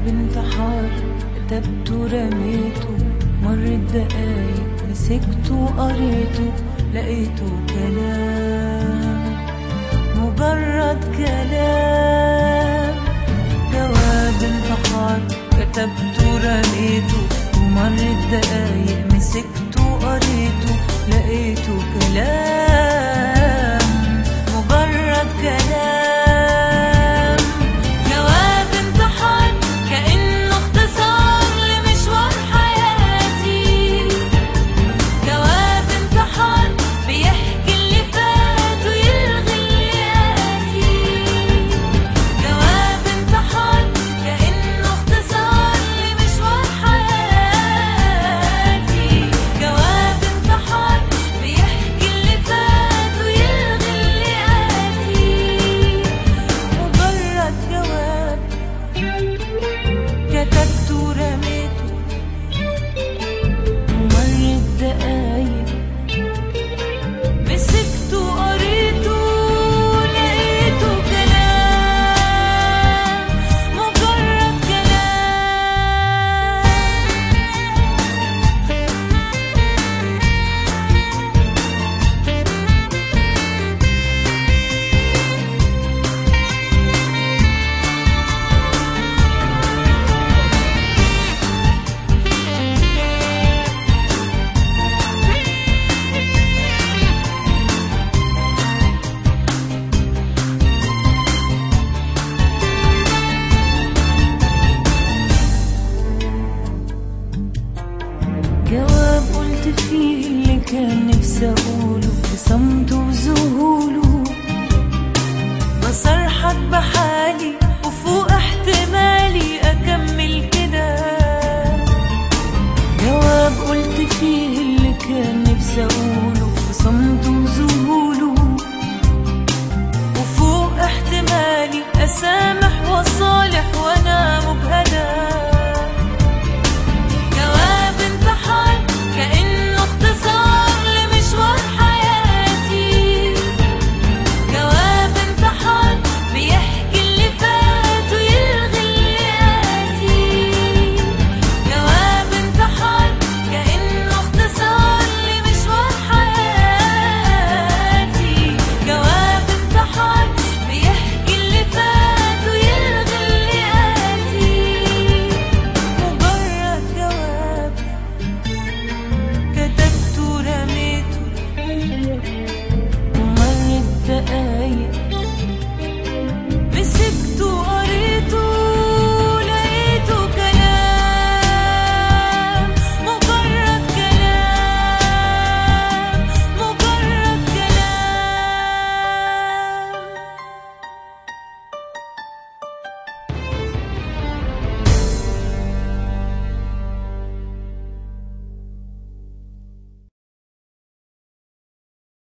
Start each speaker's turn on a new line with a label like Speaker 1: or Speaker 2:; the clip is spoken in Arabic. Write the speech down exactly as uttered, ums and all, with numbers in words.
Speaker 1: انتحار كتبته رميته، مرت دقايق مسكته قريته، لقيته كلام مجرد كلام. جواب انتحار كتبته رميته، ومرت دقايق مسكته قريته، لقيته كلام مجرد كلام. جواب انتحار كأنه اختصار لمشوار حياتي، جواب انتحار بيحكي اللي فات ويلغي اللي آتي، جواب انتحار كأنه اختصار لمشوار حياتي، جواب انتحار بيحكي اللي فات ويلغي اللي آتي، مجرد جواب كتبته ورميته، ومرت دقايق مسكته قريته، لقيته كلام مجرد كلام. جواب قلت فيه اللي كان نفسي اقوله بصمته وذهوله، بصرحك بحالي وفوق احتمالي اكمل كده. جواب قلت فيه اللي كان نفسي اقوله بصمته وذهوله، وفوق احتمالي اسامح واصالح وانا مجهده.